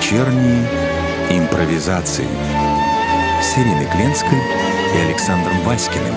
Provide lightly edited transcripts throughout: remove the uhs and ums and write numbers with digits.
Вечерние импровизации с Ириной Кленской и Александром Васькиным.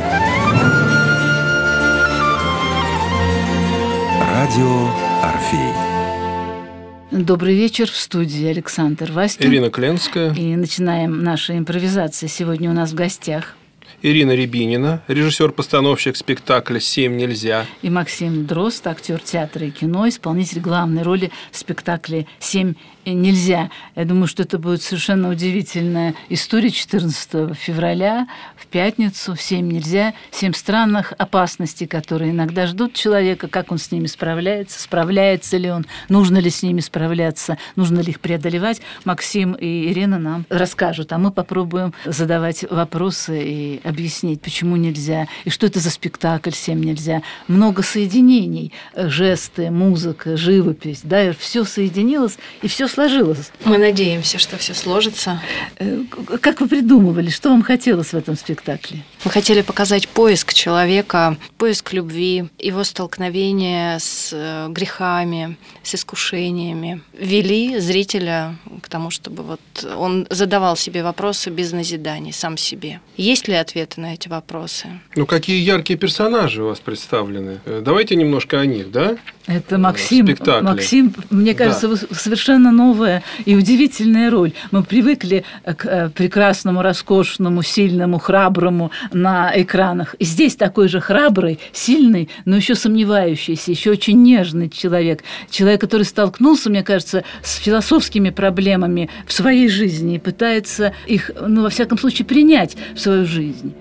Радио Орфей. Добрый вечер, в студии Александр Васькин. Ирина Кленская. И начинаем наши импровизации. Сегодня у нас в гостях Ирина Рябинина, режиссер-постановщик спектакля «Семь нельзя». И Максим Дрозд, актер театра и кино, исполнитель главной роли в спектакле «Семь нельзя». Я думаю, что это будет совершенно удивительная история 14 февраля, в пятницу, в «Семь нельзя». 7 странных опасностей, которые иногда ждут человека, как он с ними справляется, справляется ли он, нужно ли с ними справляться, нужно ли их преодолевать. Максим и Ирина нам расскажут, а мы попробуем задавать вопросы и объяснить, почему нельзя, и что это за спектакль «Семь нельзя». Много соединений, жесты, музыка, живопись, да, все соединилось и все сложилось. Мы надеемся, что все сложится. Как вы придумывали, что вам хотелось в этом спектакле? Мы хотели показать поиск человека, поиск любви, его столкновение с грехами, с искушениями. Вели зрителя к тому, чтобы вот он задавал себе вопросы без назиданий, сам себе. Есть ли ответы на эти вопросы? Ну, какие яркие персонажи у вас представлены. Давайте немножко о них, да? Это Максим. Максим, мне кажется, да. Совершенно новая и удивительная роль. Мы привыкли к прекрасному, роскошному, сильному, храброму на экранах. И здесь такой же храбрый, сильный, но еще сомневающийся, еще очень нежный человек. Человек, который столкнулся, мне кажется, с философскими проблемами в своей жизни и пытается их, во всяком случае, принять в свою жизнь.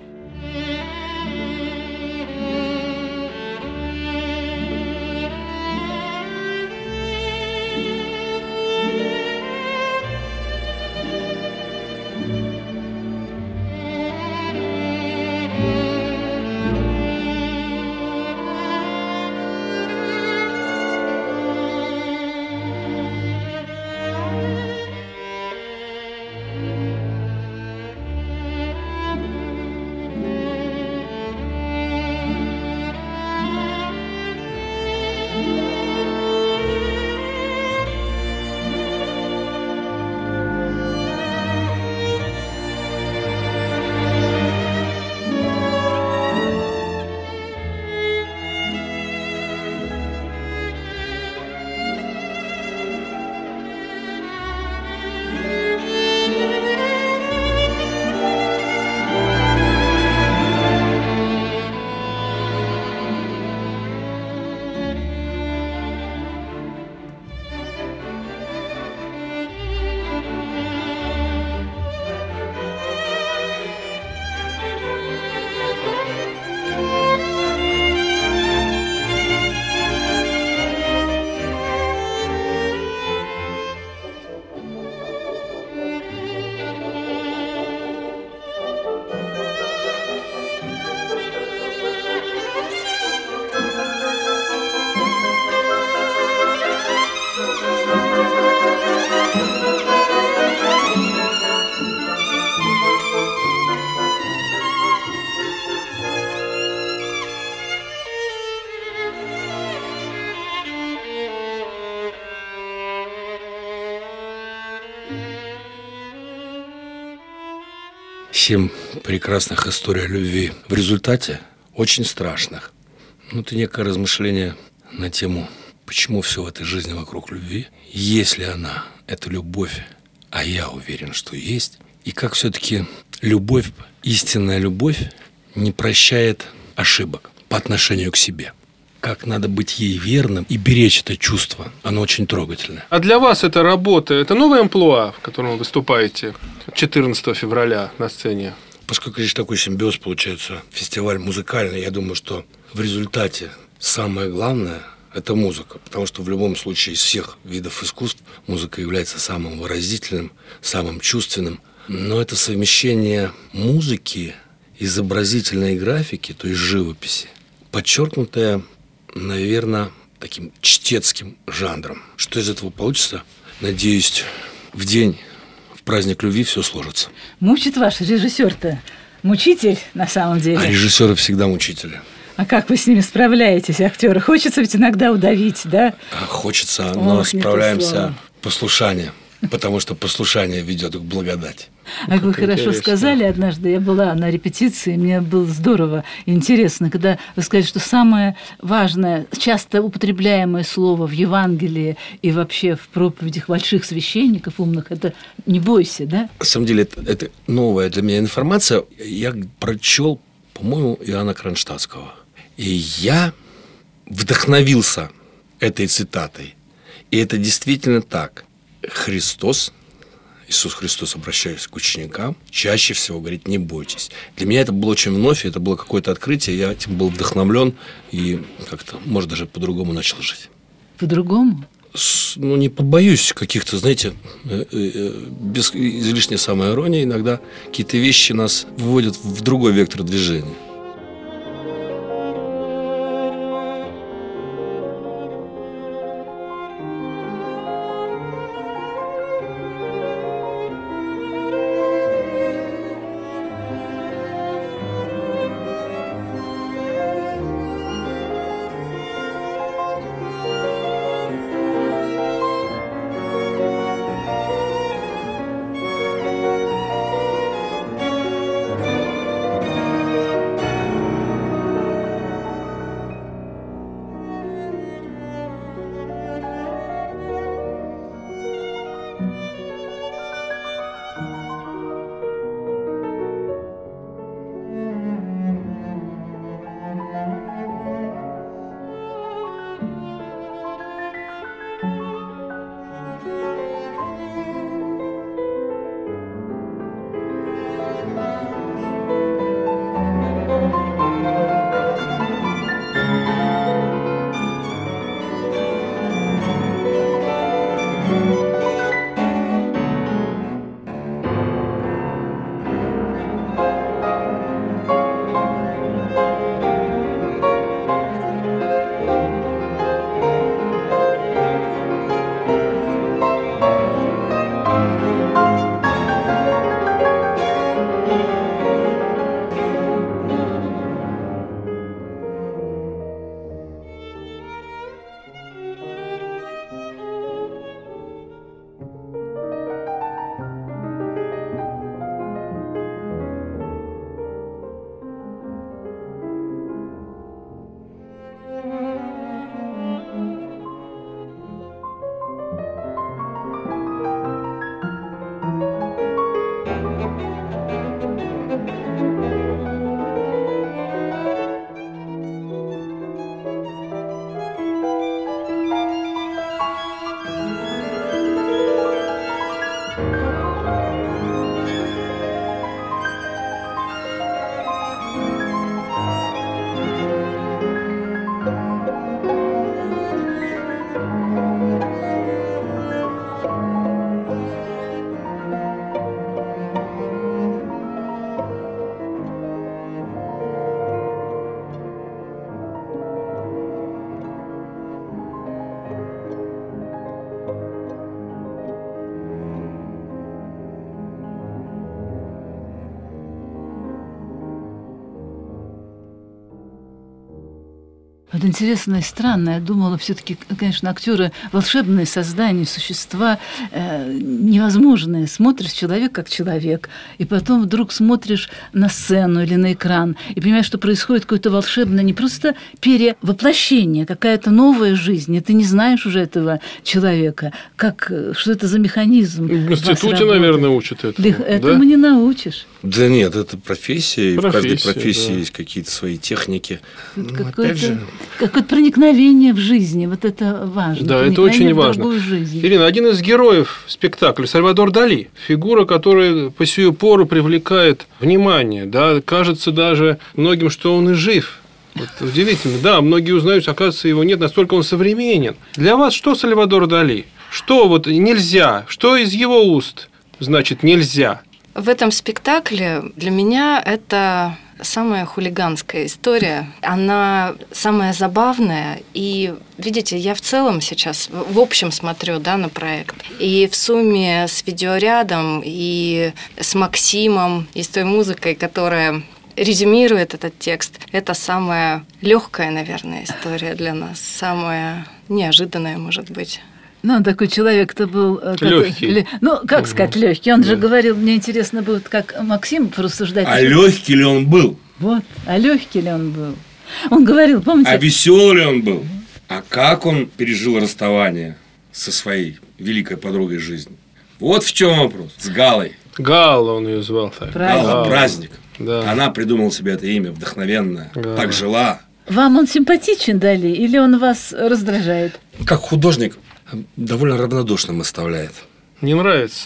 Семь прекрасных историй о любви. В результате очень страшных. Это некое размышление на тему, почему все в этой жизни вокруг любви. Есть ли она, эта любовь, а я уверен, что есть. И как все-таки любовь, истинная любовь, не прощает ошибок по отношению к себе. Как надо быть ей верным и беречь это чувство. Оно очень трогательное. А для вас эта работа, это новая амплуа, в котором вы выступаете 14 февраля на сцене? Поскольку здесь такой симбиоз получается, фестиваль музыкальный, я думаю, что в результате самое главное – это музыка. Потому что в любом случае из всех видов искусств музыка является самым выразительным, самым чувственным. Но это совмещение музыки, изобразительной графики, то есть живописи, подчеркнутое, наверное, таким чтецким жанром. Что из этого получится? Надеюсь, в день, в праздник любви все сложится. Мучит ваш режиссер-то? Мучитель на самом деле? А режиссеры всегда мучители. А как вы с ними справляетесь, актеры? Хочется ведь иногда удавить, да? Хочется, но справляемся послушанием. потому что послушание ведет к благодати. Как вы хорошо интересно. сказали однажды, я была на репетиции, мне было здорово, интересно, когда вы сказали, что самое важное, часто употребляемое слово в Евангелии и вообще в проповедях больших священников умных – это «не бойся», да? На самом деле, это новая для меня информация. Я прочел, по-моему, Иоанна Кронштадтского. И я вдохновился этой цитатой. И это действительно так. Иисус Христос, обращаясь к ученикам, чаще всего говорит: не бойтесь. Для меня это было очень вновь, это было какое-то открытие, я этим был вдохновлен и как-то, может, даже по-другому начал жить. По-другому? Не побоюсь каких-то, знаете, без излишней самоиронии, иногда какие-то вещи нас вводят в другой вектор движения. Вот интересно и странно. Я думала, все-таки, конечно, актеры волшебные создания, существа невозможные. Смотришь человек как человек, и потом вдруг смотришь на сцену или на экран, и понимаешь, что происходит какое-то волшебное, не просто перевоплощение, какая-то новая жизнь, и ты не знаешь уже этого человека, что это за механизм. В институте, наверное, учат это. Этому не научишь. Да нет, это профессия, и в каждой профессии да. есть какие-то свои техники. Какое-то проникновение в жизнь, вот это важно. Да, это очень важно. Ирина, один из героев спектакля Сальвадор Дали, фигура, которая по сию пору привлекает внимание, да, кажется даже многим, что он и жив. Вот удивительно, да, многие узнают, оказывается, его нет, настолько он современен. Для вас что Сальвадор Дали? Что вот нельзя? Что из его уст значит нельзя? В этом спектакле для меня это самая хулиганская история. Она самая забавная. И, видите, я в целом сейчас в общем смотрю, да, на проект. И в сумме с видеорядом, и с Максимом, и с той музыкой, которая резюмирует этот текст, это самая легкая, наверное, история для нас. Самая неожиданная, может быть. Ну, он такой человек-то был... Легкий. Ну, как сказать, легкий. Он же говорил, мне интересно будет, как Максим порассуждать. А легкий ли он был? Вот, а легкий ли он был? Он говорил, помните... А веселый ли он был? А как он пережил расставание со своей великой подругой жизни? Вот в чем вопрос. С Галой. Галла он ее звал. Так. Гала, праздник. Да. Она придумала себе это имя, вдохновенное. Да. Так жила. Вам он симпатичен, Дали, или он вас раздражает? Как художник довольно равнодушным оставляет. Не нравится.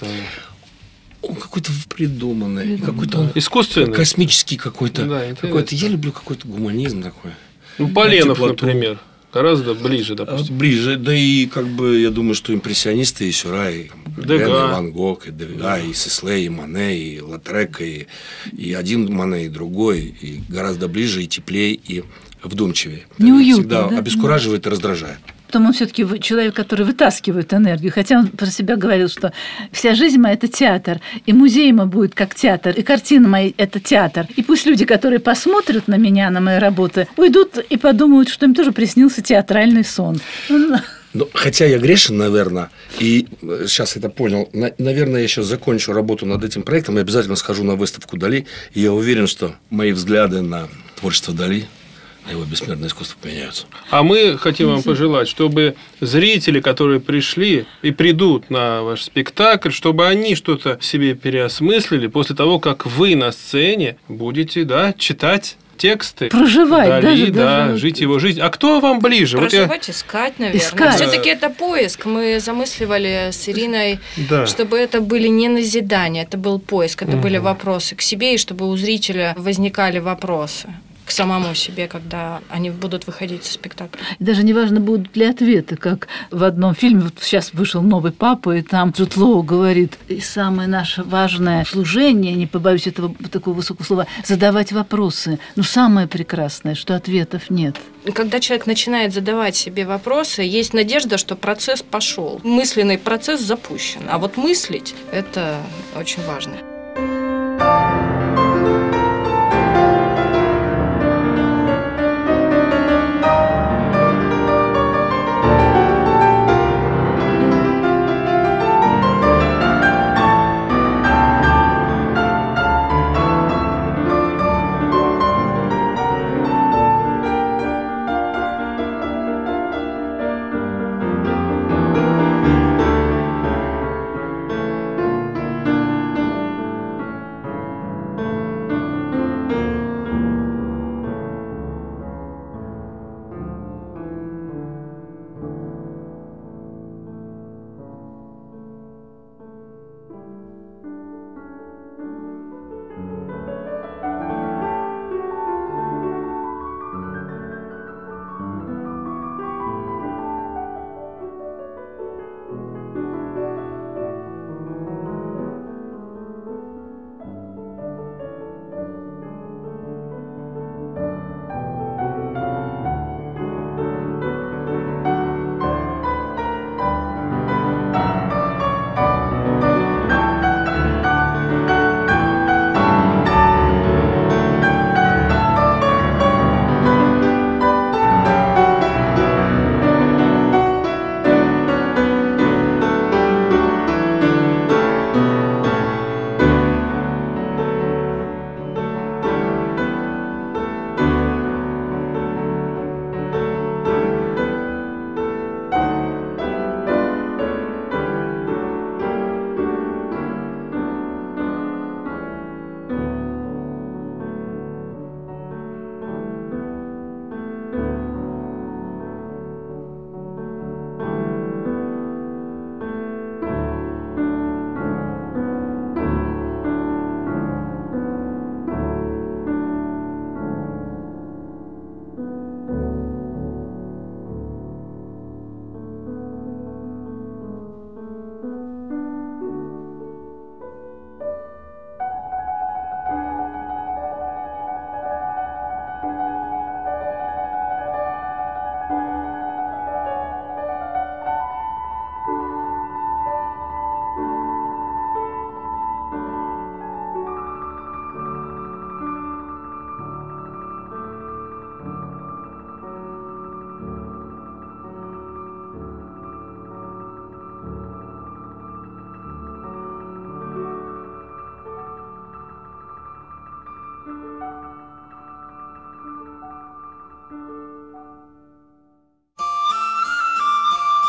Он какой-то придуманный, какой-то он Искусственный. космический какой-то. Да, какой-то. Я люблю какой-то гуманизм такой. Ну, Поленов, теплоту. например. Гораздо ближе, допустим. Ближе, да и как бы я думаю, что импрессионисты и Сюра, и Дега. и Ван Гог, и Дега, и Сесле, и Мане, и Лотрек, и один Мане, и другой, и гораздо ближе, и теплее, и вдумчивее. Неуютно, Всегда да? обескураживает и раздражает. Потом он все-таки человек, который вытаскивает энергию. Хотя он про себя говорил, что вся жизнь моя – это театр, и музей мой будет как театр, и картина моя – это театр. И пусть люди, которые посмотрят на меня, на мои работы, уйдут и подумают, что им тоже приснился театральный сон. Ну, хотя я грешен, наверное, и сейчас это понял, наверное, я сейчас закончу работу над этим проектом и обязательно схожу на выставку Дали, и я уверен, что мои взгляды на творчество Дали, на его бессмертное искусство поменяются. А мы хотим вам пожелать, чтобы зрители, которые пришли и придут на ваш спектакль, чтобы они что-то в себе переосмыслили после того, как вы на сцене будете, читать тексты. Проживать даже. Жить его жизнь. А кто вам ближе? Проживать, искать, наверное. Искать. Все-таки это поиск. Мы замысливали с Ириной, Да. чтобы это были не назидания, это был поиск, это были вопросы к себе, и чтобы у зрителя возникали вопросы к самому себе, когда они будут выходить со спектакля. Даже неважно, будут ли ответы, как в одном фильме, вот сейчас вышел «Новый папа», и там Джуд Лоу говорит, и самое наше важное служение, не побоюсь этого такого высокого слова, задавать вопросы. Но самое прекрасное, что ответов нет. Когда человек начинает задавать себе вопросы, есть надежда, что процесс пошел. Мысленный процесс запущен. А вот мыслить – это очень важно.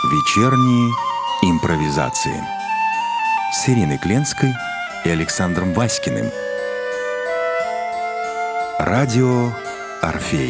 Вечерние импровизации с Ириной Кленской и Александром Васькиным. Радио «Орфей».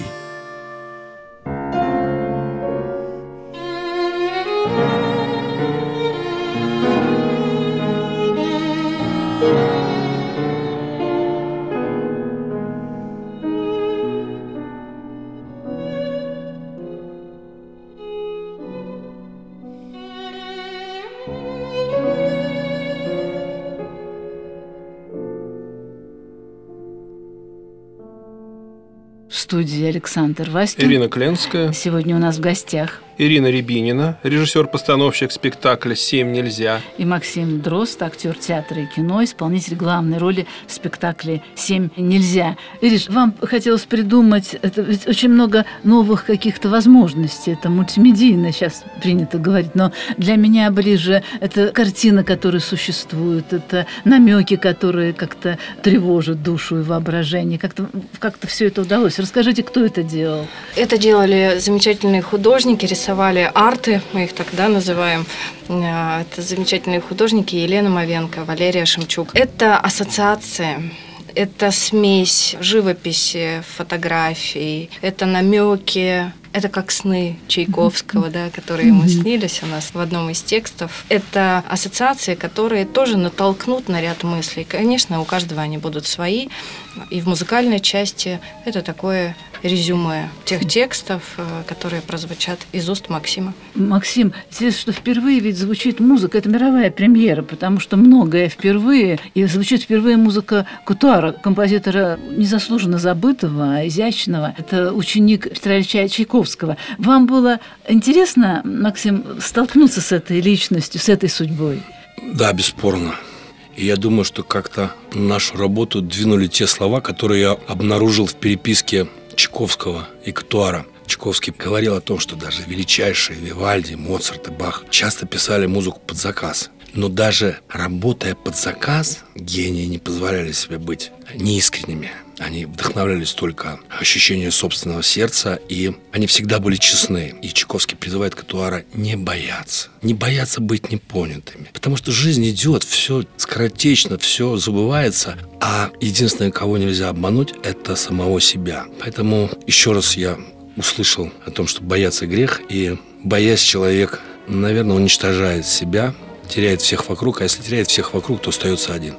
В студии Александр Васькин. Ирина Кленская. Сегодня у нас в гостях Ирина Рябинина, режиссер-постановщик спектакля «Семь нельзя». И Максим Дрозд, актер театра и кино, исполнитель главной роли в спектакле «Семь нельзя». Ириш, вам хотелось придумать, это ведь очень много новых каких-то возможностей, это мультимедийно сейчас принято говорить, но для меня ближе это картина, которая существует, это намеки, которые как-то тревожат душу и воображение. Как-то все это удалось. Расскажите, кто это делал? Это делали замечательные художники, рисовали арты, мы их тогда называем. Это замечательные художники Елена Мовенко, Валерия Шемчук. Это ассоциация. Это смесь живописи, фотографий, это намеки, это как сны Чайковского, да, которые ему снились у нас в одном из текстов. Это ассоциации, которые тоже натолкнут на ряд мыслей. Конечно, у каждого они будут свои. И в музыкальной части это такое резюме тех текстов, которые прозвучат из уст Максима. Максим, интересно, что впервые ведь звучит музыка, это мировая премьера, потому что многое впервые, и звучит впервые музыка Кутуара, композитора незаслуженно забытого, изящного. Это ученик Петра Ильича Чайковского. Вам было интересно, Максим, столкнуться с этой личностью, с этой судьбой? Да, бесспорно. И я думаю, что как-то нашу работу двинули те слова, которые я обнаружил в переписке Чайковского и Кутуара. Чайковский говорил о том, что даже величайшие Вивальди, Моцарт и Бах часто писали музыку под заказ. Но даже работая под заказ, гении не позволяли себе быть неискренними. Они вдохновлялись только ощущением собственного сердца, и они всегда были честны. И Чайковский призывает Кутуара не бояться быть непонятыми. Потому что жизнь идет, все скоротечно, все забывается, а единственное, кого нельзя обмануть, это самого себя. Поэтому еще раз я услышал о том, что бояться грех, и боясь, человек, наверное, уничтожает себя, теряет всех вокруг, а если теряет всех вокруг, то остается один.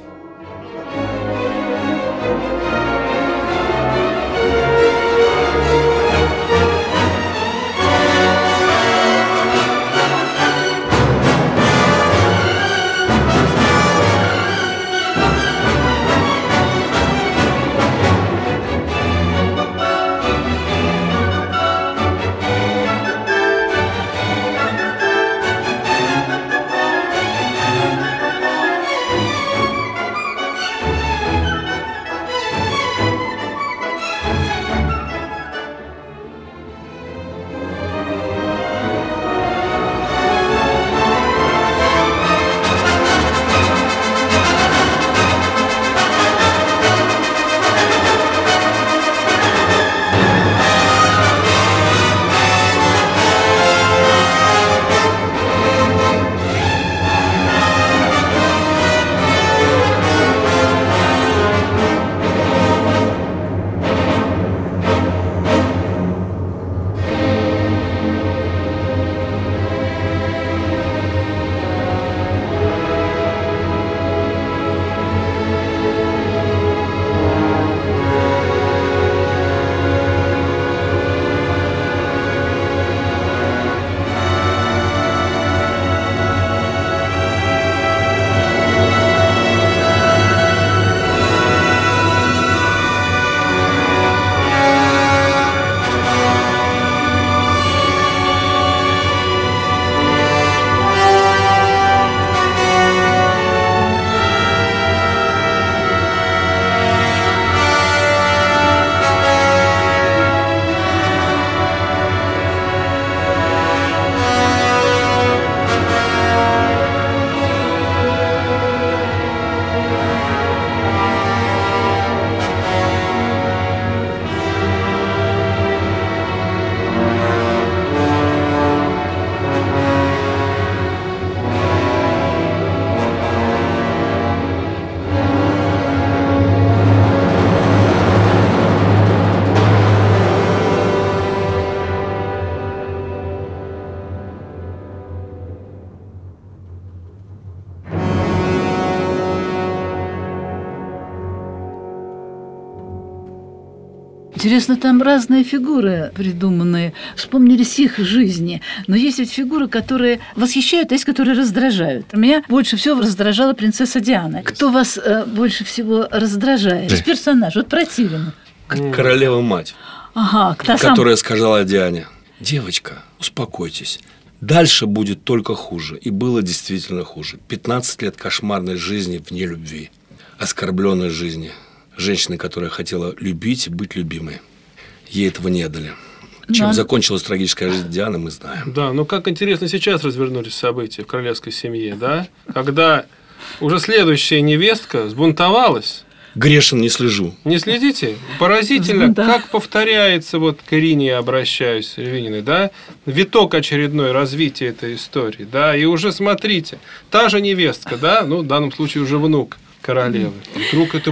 Интересно, там разные фигуры придуманные, вспомнились их жизни. Но есть ведь фигуры, которые восхищают, а есть, которые раздражают. Меня больше всего раздражала принцесса Диана. Кто вас больше всего раздражает? Из персонажа, вот противен. Королева-мать, Ага, которая сказала Диане: девочка, успокойтесь. Дальше будет только хуже. И было действительно хуже. 15 лет кошмарной жизни вне любви. Оскорбленной жизни. Женщины, которая хотела любить и быть любимой. Ей этого не дали. Чем закончилась трагическая жизнь Дианы, мы знаем. Да, но как интересно сейчас развернулись события в королевской семье, да? Когда уже следующая невестка сбунтовалась. Грешен не слежу. Не следите? Поразительно, как повторяется, вот к Ирине я обращаюсь, Ревининой, да, виток очередной развития этой истории, да, и уже смотрите, та же невестка, да, ну, в данном случае уже внук королевы, вдруг это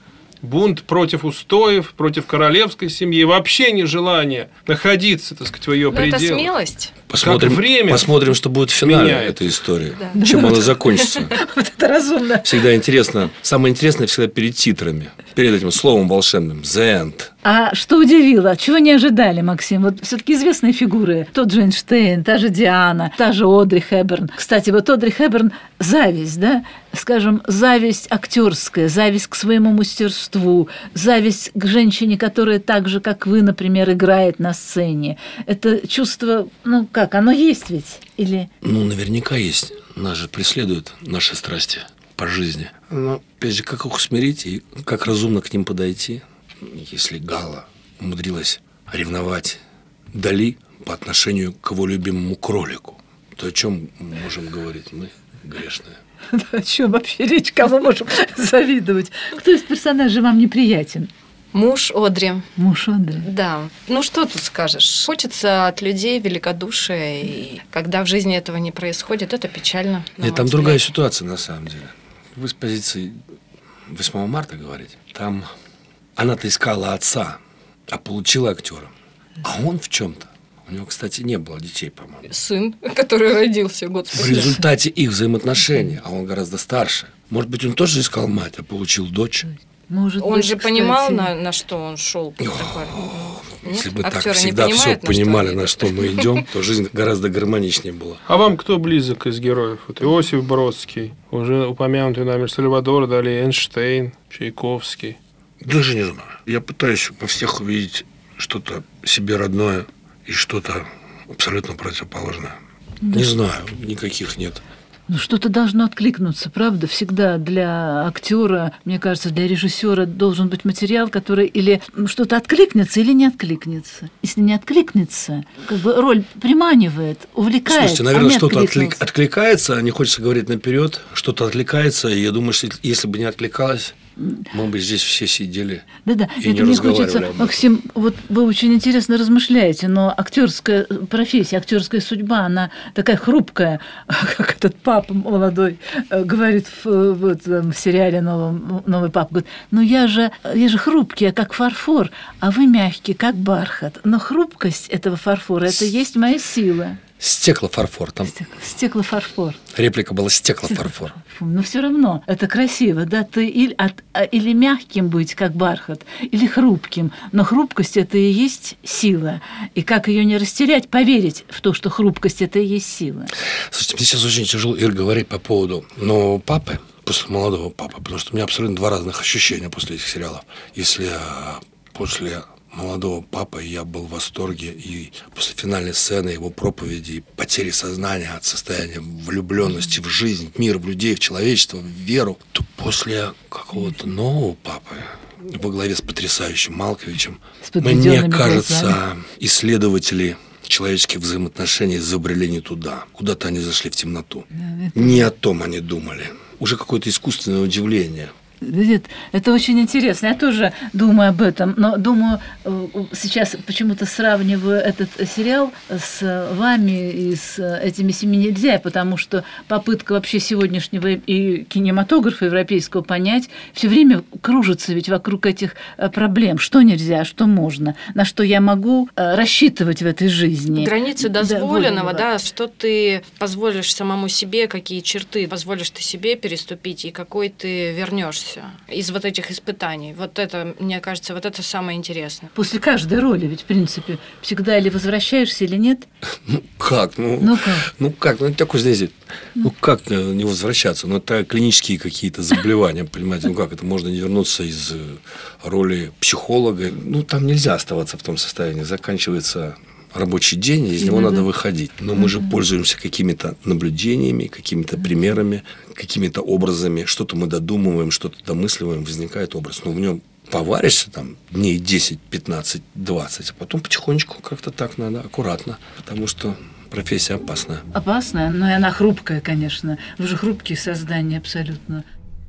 бунт против устоев, против королевской семьи, вообще нежелание находиться, так сказать, в ее пределах. Это смелость. Посмотрим, что будет в финале этой истории. Да. Чем она закончится. Вот это разумно. Всегда интересно. Самое интересное всегда перед титрами. Перед этим словом волшебным. The End. А что удивило? Чего не ожидали, Максим? Вот все-таки известные фигуры. Тот же Эйнштейн, та же Диана, та же Одри Хепберн. Кстати, вот Одри Хепберн – зависть, да? Скажем, зависть актерская, зависть к своему мастерству, зависть к женщине, которая так же, как вы, например, играет на сцене. Это чувство, ну как, оно есть ведь? Или... Ну, наверняка есть. Нас же преследуют наши страсти по жизни. Но, опять же, как их усмирить и как разумно к ним подойти? Если Галла умудрилась ревновать Дали по отношению к его любимому кролику, то о чем мы можем говорить мы, грешные? О чем вообще речь? Кому можем завидовать? Кто из персонажей вам неприятен? Муж Одри. Муж Одри. Да. Ну, что тут скажешь? Хочется от людей великодушия, и когда в жизни этого не происходит, это печально. Нет, там другая ситуация, на самом деле. Вы с позиции 8 марта говорите. Там она-то искала отца, а получила актера. А он в чем-то. У него, кстати, не было детей, по-моему. Сын, который родился год спустя. В результате их взаимоотношений, а он гораздо старше. Может быть, он тоже искал мать, а получил дочь? Может он быть, же кстати... понимал, на что он шел. Если бы так всегда все понимали, на что мы идем, то жизнь гораздо гармоничнее была. А вам кто близок из героев? Вот Иосиф Бродский, уже упомянутый нами Сальвадор Дали, Эйнштейн, Чайковский. Даже не знаю. Я пытаюсь во всех увидеть что-то себе родное и что-то абсолютно противоположное. Да. Не знаю, никаких нет. Ну, что-то должно откликнуться, правда? Всегда для актера, мне кажется, для режиссера должен быть материал, который или что-то откликнется, или не откликнется. Если не откликнется, как бы роль приманивает, увлекает. Слушайте, наверное, что-то откликается, не хочется говорить наперед, что-то откликается, и я думаю, что если бы не откликалось, мы бы здесь все сидели и не разговаривали. Хочется, Максим, вот вы очень интересно размышляете, но актерская профессия, актерская судьба, она такая хрупкая, как этот папа молодой говорит в сериале «Новый папа». Говорит, ну я же хрупкий, как фарфор, а вы мягкий, как бархат. Но хрупкость этого фарфора – это есть моя сила. Стеклофарфор там. Стеклофарфор. Реплика была стеклофарфор. Но все равно это красиво, да? Ты или мягким быть, как бархат, или хрупким. Но хрупкость – это и есть сила. И как ее не растерять, поверить в то, что хрупкость – это и есть сила. Слушайте, мне сейчас очень тяжело, Ир, говорить по поводу нового папы, после молодого папы, потому что у меня абсолютно два разных ощущения после этих сериалов. Если после молодого папы я был в восторге, и после финальной сцены его проповеди и потери сознания от состояния влюбленности в жизнь, в мир, в людей, в человечество, в веру, то после какого-то нового папы во главе с потрясающим Малковичем, мне кажется, исследователи человеческих взаимоотношений забрели не туда. Куда-то они зашли в темноту. Не о том они думали. Уже какое-то искусственное удивление. Это очень интересно. Я тоже думаю об этом, но думаю, сейчас почему-то сравниваю этот сериал с вами и с этими «7 нельзя», потому что попытка вообще сегодняшнего и кинематографа европейского понять все время кружится ведь вокруг этих проблем. Что нельзя, что можно, на что я могу рассчитывать в этой жизни. Границы дозволенного, да, что ты позволишь самому себе, какие черты позволишь ты себе переступить и какой ты вернешься. вернешься из вот этих испытаний. Вот это, мне кажется, вот это самое интересное. После каждой роли ведь, в принципе, всегда или возвращаешься, или нет? Ну как? Такой, знаете, как не возвращаться? Ну, это клинические какие-то заболевания, понимаете? Ну, как это можно не вернуться из роли психолога? Ну, там нельзя оставаться в том состоянии. Заканчивается рабочий день, из него надо выходить. Но мы же пользуемся какими-то наблюдениями, какими-то примерами, какими-то образами. Что-то мы додумываем, что-то домысливаем, возникает образ. Но в нем поваришься там дней 10, 15, 20, а потом потихонечку как-то так надо, аккуратно, потому что профессия опасная. Опасная, но и она хрупкая, конечно. Вы же хрупкие создания абсолютно.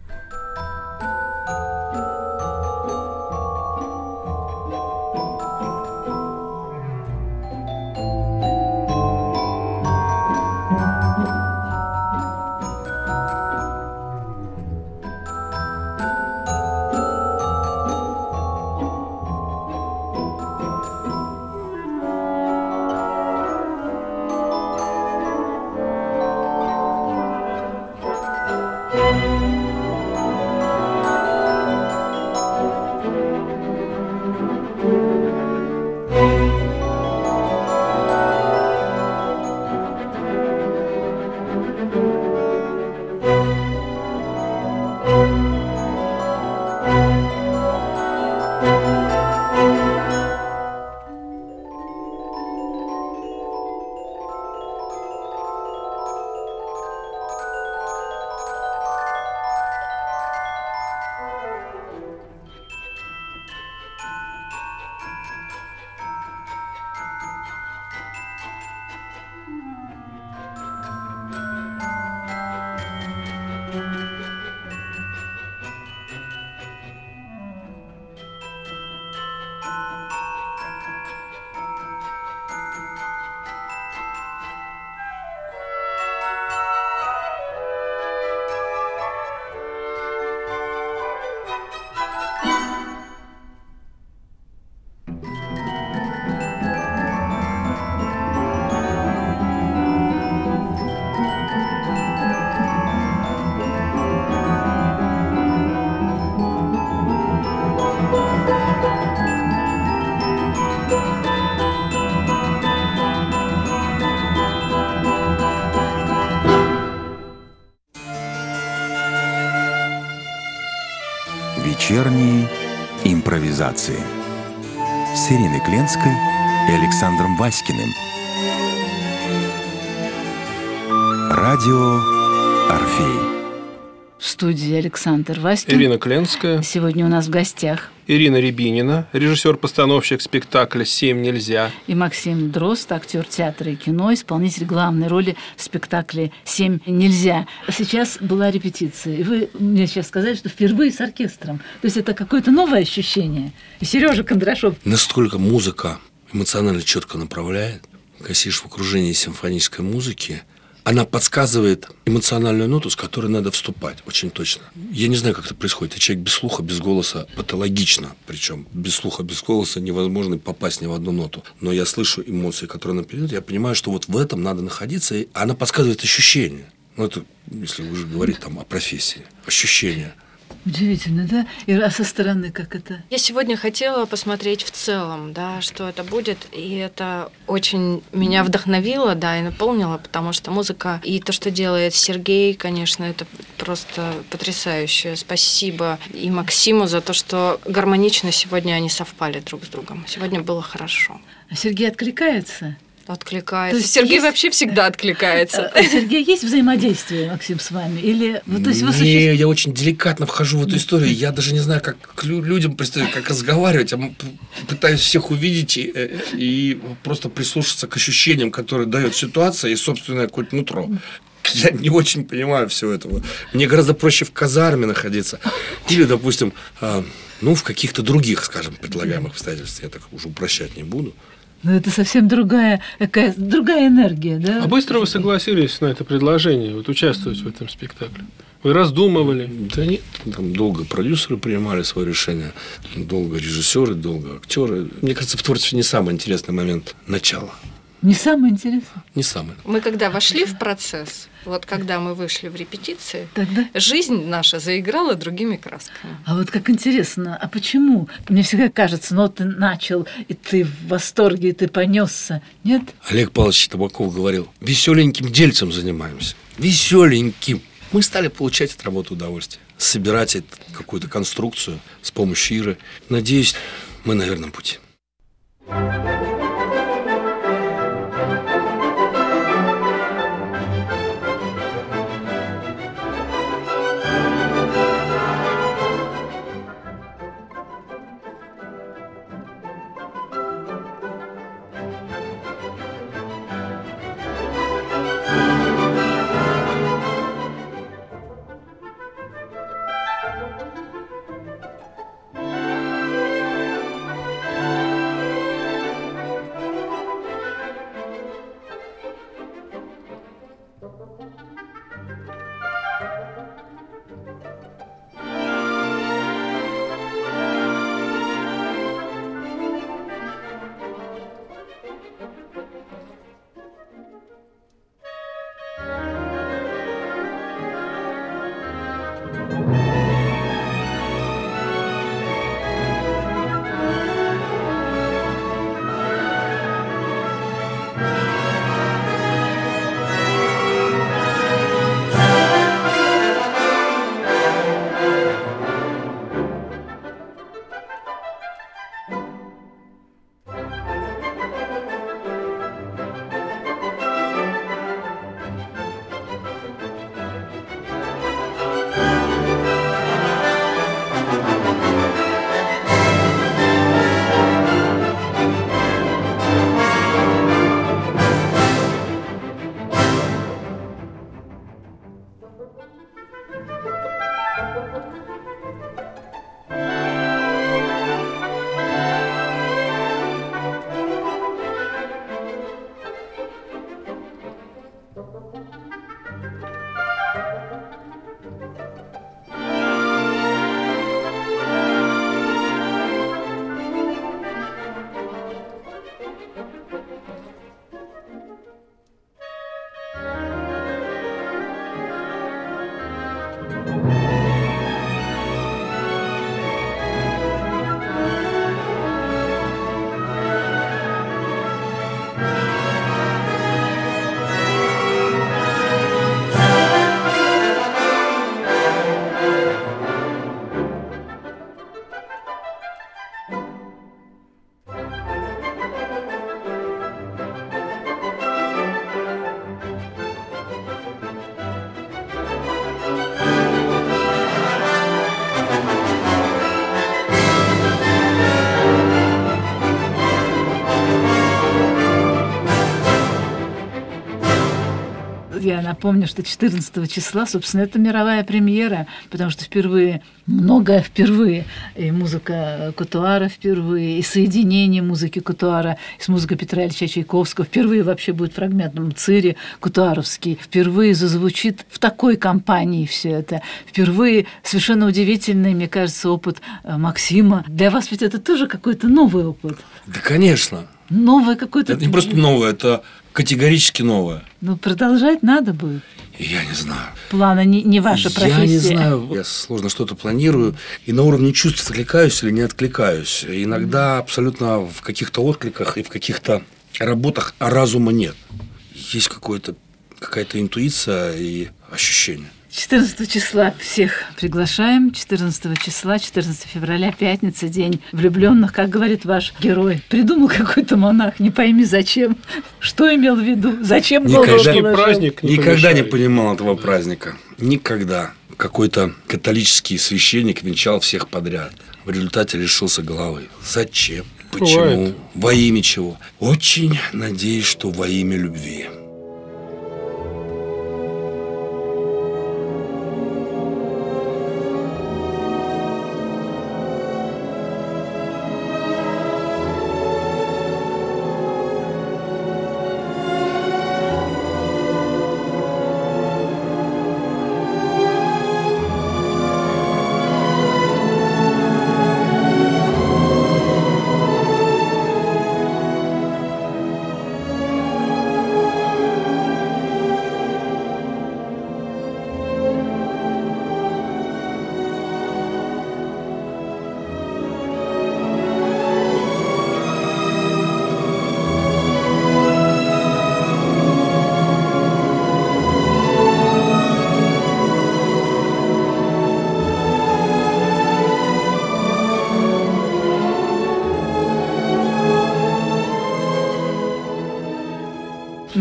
Вечерние импровизации с Ириной Кленской и Александром Васькиным. Радио «Орфей». В студии Александр Васькин. Ирина Кленская. Сегодня у нас в гостях Ирина Рябинина, режиссер-постановщик спектакля «Семь нельзя». И Максим Дрозд, актер театра и кино, исполнитель главной роли в спектакле «Семь нельзя». Сейчас была репетиция, и вы мне сейчас сказали, что впервые с оркестром. То есть это какое-то новое ощущение. И Сережа Кондрашов. Настолько музыка эмоционально четко направляет, когда сидишь в окружении симфонической музыки, она подсказывает эмоциональную ноту, с которой надо вступать, очень точно. Я не знаю, как это происходит. Я человек без слуха, без голоса, патологично. Причем без слуха, без голоса невозможно попасть ни в одну ноту. Но я слышу эмоции, которые она передает. Я понимаю, что вот в этом надо находиться. И она подсказывает ощущения. Ну, это, если уже говорить там о профессии. Ощущения. Удивительно, да? И со стороны как это? Я сегодня хотела посмотреть в целом, да, что это будет, и это очень меня вдохновило, да, и наполнило, потому что музыка и то, что делает Сергей, конечно, это просто потрясающе. Спасибо и Максиму за то, что гармонично сегодня они совпали друг с другом. Сегодня было хорошо. А Сергей откликается? Откликается. Сергей есть... вообще всегда откликается. Сергей, есть взаимодействие, Максим, с вами? Или... то есть вы я очень деликатно вхожу в эту историю. Я даже не знаю, как к людям представить, как разговаривать. Я пытаюсь всех увидеть и просто прислушаться к ощущениям, которые дает ситуация и собственное какое-то нутро. Я не очень понимаю всего этого. Мне гораздо проще в казарме находиться. Или, допустим, в каких-то других, скажем, предлагаемых обстоятельствах. Я так уже упрощать не буду. Но это совсем другая энергия, да? А быстро вы согласились на это предложение, вот участвовать в этом спектакле? Вы раздумывали? Да нет, там долго продюсеры принимали свое решение, долго режиссеры, долго актеры. Мне кажется, в творчестве не самый интересный момент начала. Не самое интересное? Не самое. Мы когда вошли в процесс, Вот когда мы вышли в репетиции, Тогда... жизнь наша заиграла другими красками. А вот как интересно, а почему? Мне всегда кажется, ну ты начал, и ты в восторге, и ты понесся, нет? Олег Павлович Табаков говорил: веселеньким дельцем занимаемся. Веселеньким. Мы стали получать от работы удовольствие, собирать какую-то конструкцию с помощью Иры. Надеюсь, мы на верном пути. Я напомню, что 14 числа, собственно, это мировая премьера, потому что впервые, многое впервые, и музыка Котуара впервые, и соединение музыки Котуара с музыкой Петра Ильича Чайковского. Впервые вообще будет фрагментом цири котуаровский. Впервые зазвучит в такой компании все это. Впервые совершенно удивительный, мне кажется, опыт Максима. Для вас ведь это тоже какой-то новый опыт. Да, конечно. Новое какое-то... Это не просто новое, это категорически новое. Ну, продолжать надо будет. Я не знаю. Планы не ваша профессия. Я не знаю. Я сложно что-то планирую, и на уровне чувств откликаюсь или не откликаюсь. Иногда абсолютно в каких-то откликах и в каких-то работах разума нет. Есть какая-то интуиция и ощущение. 14 числа всех приглашаем. 14 числа, 14 февраля, пятница, день влюбленных, как говорит ваш герой. Придумал какой-то монах, не пойми зачем. Что имел в виду? Зачем голову положил? Праздник Никогда не понимал этого праздника. Никогда. Какой-то католический священник венчал всех подряд. В результате лишился головы. Зачем? Почему? Бывает. Во имя чего? Очень надеюсь, что во имя любви.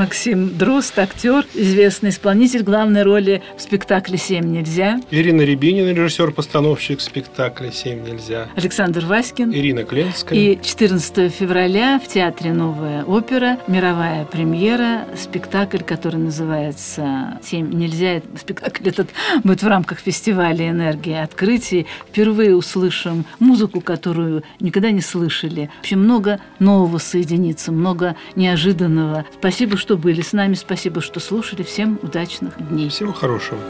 Максим Дрозд, актер, известный исполнитель главной роли в спектакле «Семь нельзя». Ирина Рябинина, режиссер-постановщик спектакля «Семь нельзя». Александр Васькин. Ирина Кленская. И 14 февраля в Театре «Новая опера» мировая премьера, спектакль, который называется «Семь нельзя». Спектакль этот будет в рамках фестиваля «Энергия открытий». Впервые услышим музыку, которую никогда не слышали. Вообще много нового соединится, много неожиданного. Спасибо, что были с нами, спасибо, что слушали. Всем удачных дней. Всего хорошего.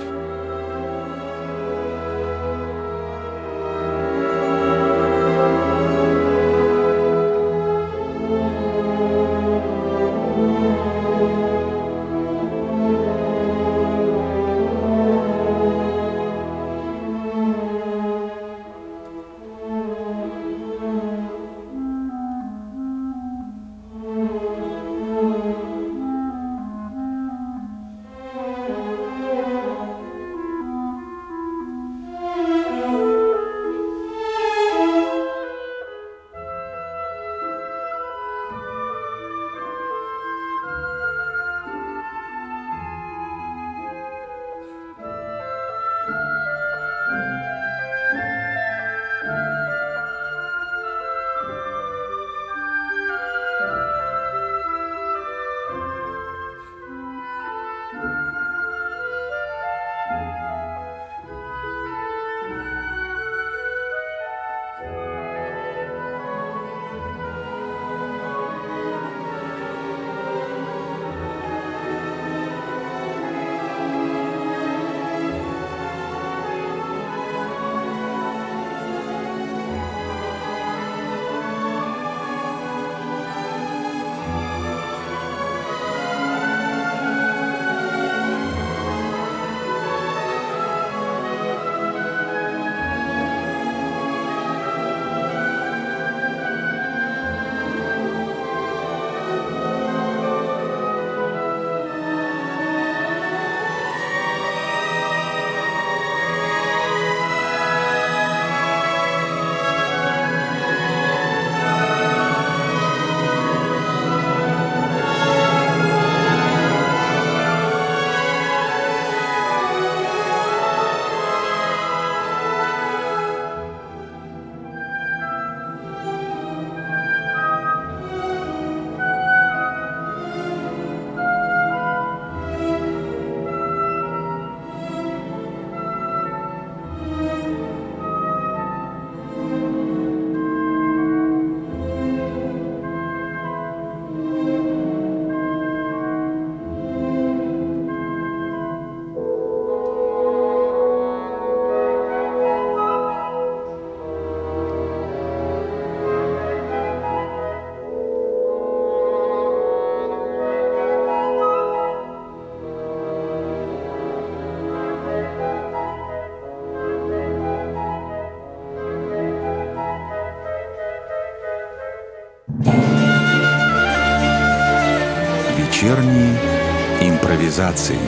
Вечерние импровизации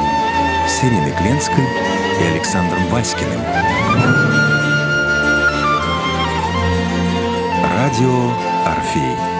с Ириной Кленской и Александром Васькиным. Радио «Орфей».